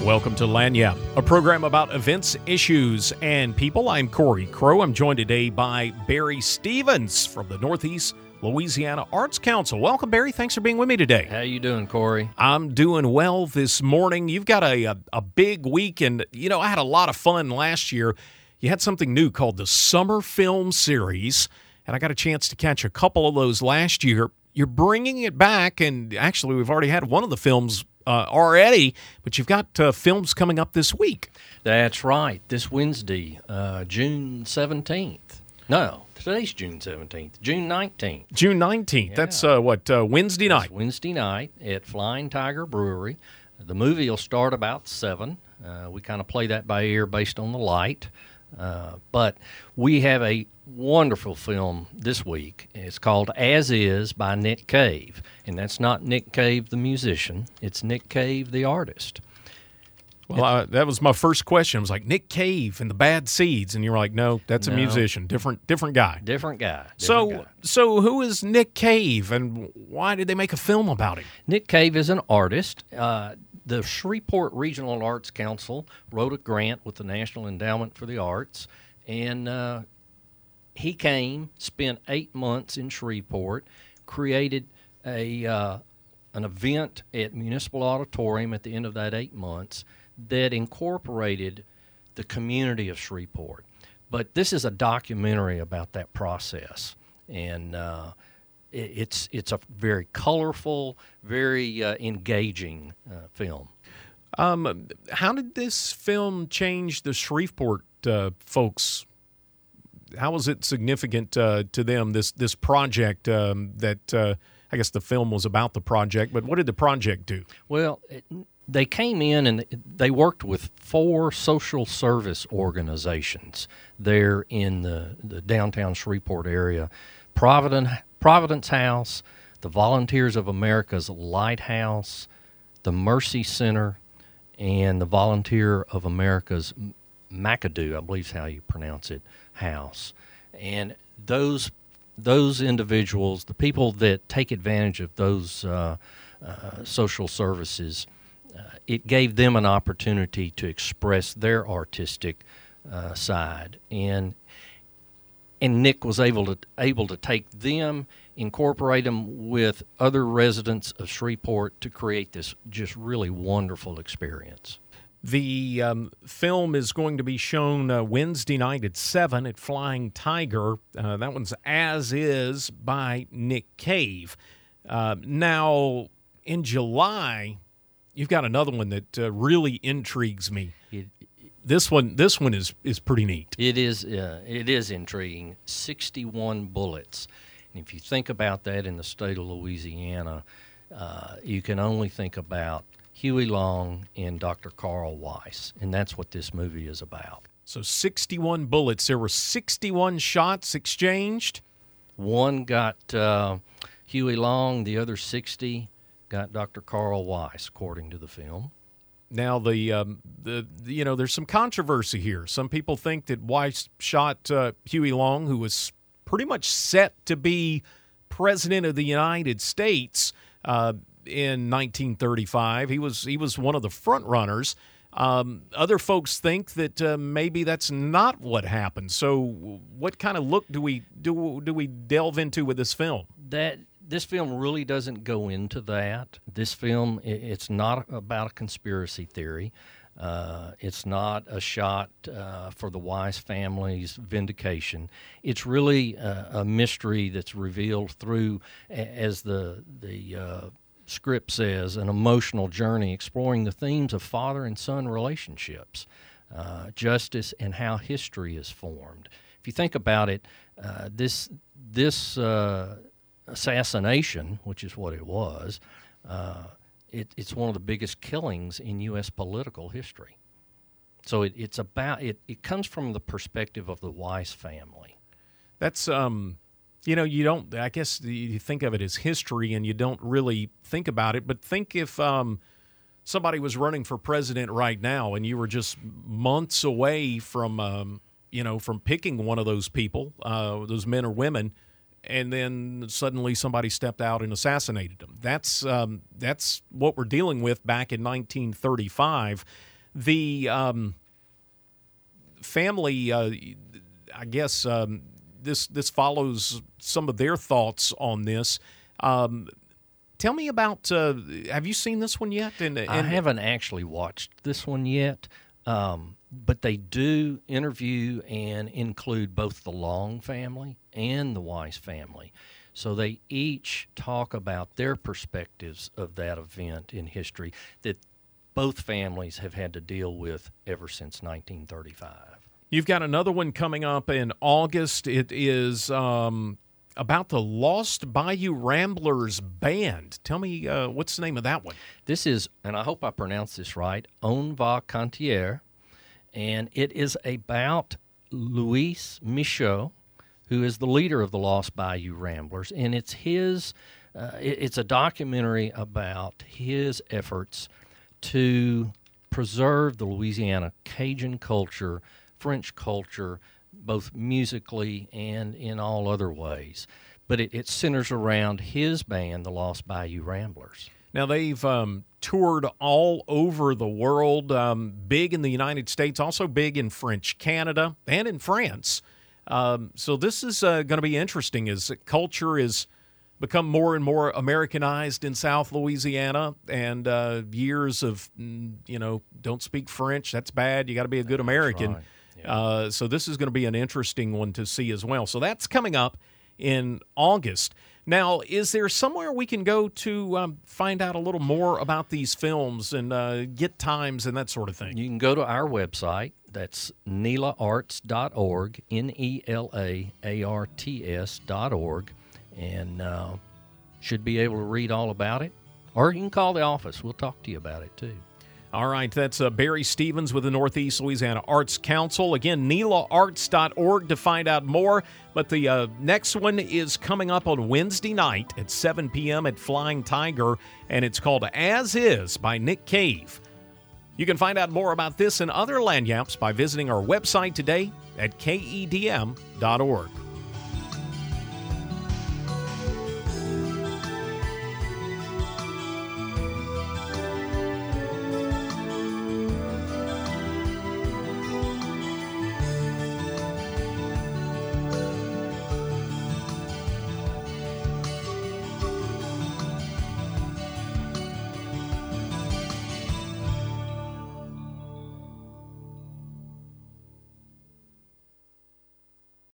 Welcome to Lagniappe, a program about events, issues, and people. I'm Corey Crow. I'm joined today by Barry Stevens from the Northeast Louisiana Arts Council. Welcome, Barry. Thanks for being with me today. How you doing, Corey? I'm doing well this morning. You've got a big week, and, I had a lot of fun last year. You had something new called the Summer Film Series, and I got a chance to catch a couple of those last year. You're bringing it back, and actually we've already had one of the films already, but you've got films coming up this week. That's right. This Wednesday, June 17th. No, today's June 17th. June 19th. June 19th. Yeah. That's Wednesday night? That's Wednesday night at Flying Tiger Brewery. The movie will start about 7. We kind of play that by ear based on the light. But we have a wonderful film this week. It's called As Is by Nick Cave. And that's not Nick Cave the musician. It's Nick Cave the artist. Well, that was my first question. I was like, Nick Cave and the Bad Seeds. And you were like, no, that's a musician. Different guy. Different guy. So who is Nick Cave, and why did they make a film about him? Nick Cave is an artist. The Shreveport Regional Arts Council wrote a grant with the National Endowment for the Arts, and he came, spent 8 months in Shreveport, created an event at Municipal Auditorium at the end of that 8 months that incorporated the community of Shreveport. But this is a documentary about that process, and it's a very colorful, very engaging film. How did this film change the Shreveport folks? How was it significant to them, this project that I guess the film was about the project, but what did the project do? Well, they came in and they worked with 4 social service organizations there in the downtown Shreveport area. Providence House, the Volunteers of America's Lighthouse, the Mercy Center, and the Volunteer of America's McAdoo, I believe is how you pronounce it, house. And those individuals, the people that take advantage of those social services, it gave them an opportunity to express their artistic side. And Nick was able to take them, incorporate them with other residents of Shreveport to create this just really wonderful experience. The film is going to be shown Wednesday night at 7 at Flying Tiger. That one's As Is by Nick Cave. Now, in July, you've got another one that really intrigues me. This one is pretty neat. It is intriguing. 61 Bullets. And if you think about that in the state of Louisiana, you can only think about Huey Long and Dr. Carl Weiss, and that's what this movie is about. So 61 bullets. There were 61 shots exchanged. One got Huey Long, the other 60 got Dr. Carl Weiss, according to the film. Now, there's some controversy here. Some people think that Weiss shot Huey Long, who was pretty much set to be president of the United States in 1935. He was one of the front runners. Other folks think that maybe that's not what happened. So, what kind of look do we delve into with this film? This film really doesn't go into that. This film, it's not about a conspiracy theory. It's not a shot for the Weiss family's vindication. It's really a mystery that's revealed through, as the script says, an emotional journey exploring the themes of father and son relationships, justice, and how history is formed. If you think about it, this assassination, which is what it was, it's one of the biggest killings in U.S. political history. So it comes from the perspective of the Weiss family. That's you don't. I guess you think of it as history, and you don't really think about it. But think if somebody was running for president right now, and you were just months away from from picking one of those people, those men or women, and then suddenly somebody stepped out and assassinated them. That's what we're dealing with back in 1935. The family, I guess this follows some of their thoughts on this. Tell me about, have you seen this one yet? I haven't actually watched this one yet, but they do interview and include both the Long family and the Weiss family. So they each talk about their perspectives of that event in history that both families have had to deal with ever since 1935. You've got another one coming up in August. It is about the Lost Bayou Ramblers Band. Tell me, what's the name of that one? This is, and I hope I pronounce this right, On va cantier, and it is about Louis Michaud, who is the leader of the Lost Bayou Ramblers, and it's his. It's a documentary about his efforts to preserve the Louisiana Cajun culture, French culture, both musically and in all other ways. But it centers around his band, the Lost Bayou Ramblers. Now, they've toured all over the world, big in the United States, also big in French Canada and in France. So this is going to be interesting as culture has become more and more Americanized in South Louisiana, and years of, don't speak French, that's bad, you got to be a good American. Right. Yeah. So this is going to be an interesting one to see as well. So that's coming up in August. Now, is there somewhere we can go to find out a little more about these films and get times and that sort of thing? You can go to our website. That's nelaarts.org, NELAARTS.org, and should be able to read all about it. Or you can call the office. We'll talk to you about it, too. All right, that's Barry Stevens with the Northeast Louisiana Arts Council. Again, nelaarts.org to find out more. But the next one is coming up on Wednesday night at 7 p.m. at Flying Tiger, and it's called As Is by Nick Cave. You can find out more about this and other land yaps by visiting our website today at KEDM.org.